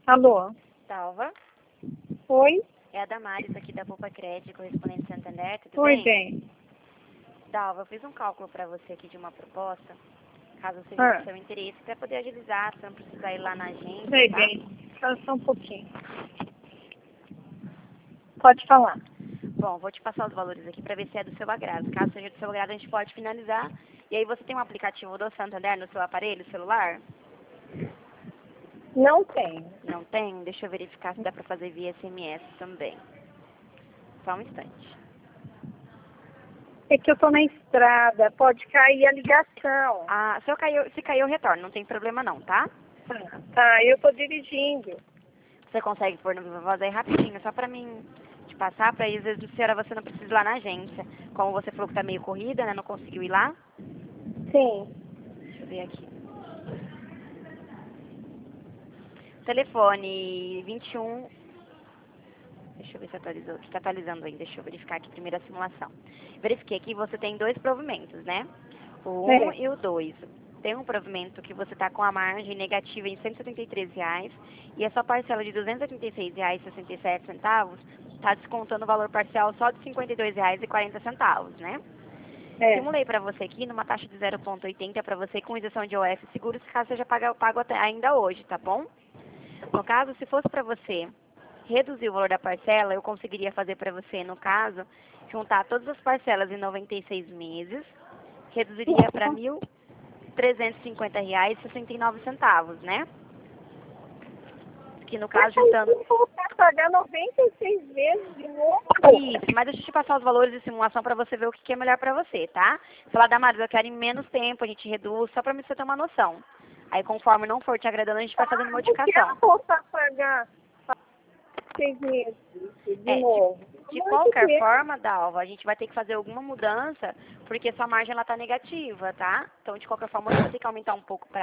Alô? Salva. Oi? É a Damares aqui da Poupa Crédito, correspondente Santander, tudo Oi, bem? bem. Dalva, eu fiz um cálculo para você aqui de uma proposta, caso seja do seu interesse, para poder agilizar, você não precisar ir lá na agência, Oi, tá? bem. Só um pouquinho. Pode falar. Bom, vou te passar os valores aqui para ver se é do seu agrado. Caso seja do seu agrado, a gente pode finalizar. E aí você tem um aplicativo do Santander no seu aparelho celular? Não tenho. Não tem? Deixa eu verificar se dá para fazer via SMS também. Só um instante. É que eu tô na estrada. Pode cair a ligação. Ah, se caiu, eu retorno, não tem problema não, tá? Tá, eu tô dirigindo. Você consegue pôr no voz aí rapidinho, só pra mim te passar, pra aí às vezes senhora você não precisa ir lá na agência. Como você falou que tá meio corrida, né? Não conseguiu ir lá. Sim. Deixa eu ver aqui. Telefone 21. Deixa eu ver se atualizou. Está atualizando ainda. Deixa eu verificar aqui primeiro a simulação. Verifiquei aqui, você tem dois provimentos, né? O 1 É. e o 2. Tem um provimento que você está com a margem negativa em R$ 173 e a sua parcela de R$ 286,67 está descontando o valor parcial só de R$ 52,40, né? É. Simulei para você aqui numa taxa de 0,80 para você com isenção de OF seguros, caso seja pago até ainda hoje, tá bom? No caso, se fosse para você reduzir o valor da parcela, eu conseguiria fazer para você, no caso, juntar todas as parcelas em 96 meses, reduziria para R$ 1.350,69, né? Que no caso, Mas aí juntando... eu vou pagar 96 vezes de novo. Isso, mas deixa eu te passar os valores de simulação para você ver o que é melhor para você, tá? Falar da Marisa, eu quero em menos tempo, a gente reduz, só para você ter uma noção. Aí, conforme não for te agradando, a gente vai fazendo Não modificação. quero voltar a pagar 6 meses de É, novo. de Pelo amor de qualquer Deus. forma, Dalva, a gente vai ter que fazer alguma mudança, porque sua margem ela tá negativa, tá? Então, de qualquer forma, a gente vai ter que aumentar um pouco para